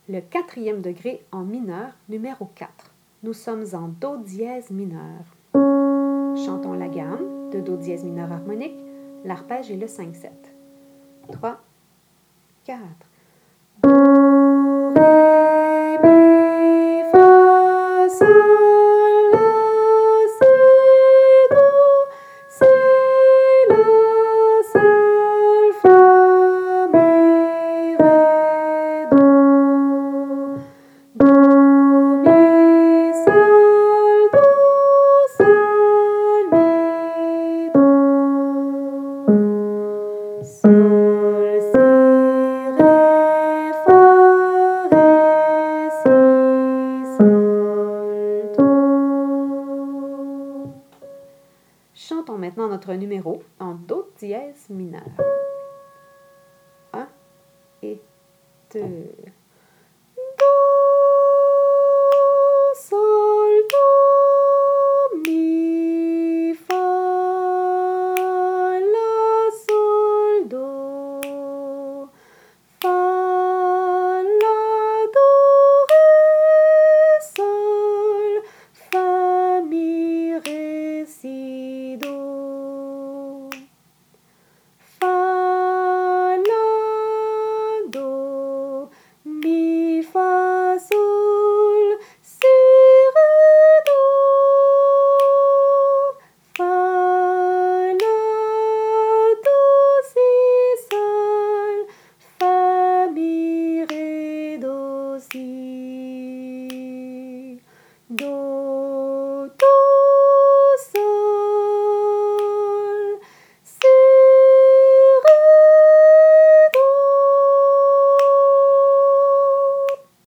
le 4e degré en mineur, numéro 4. Nous sommes en Do dièse mineur. Chantons la gamme de Do dièse mineur harmonique, l'arpège et le 5-7. 3, 4. Do, ré, mi, fa, sol, la, si, do, si, la, sol, fa, mi, ré, do. Do, mi, sol, do, sol, mi, do. Sol, si, ré, fa, ré, si, sol, do. Chantons maintenant notre numéro en Do dièse mineur.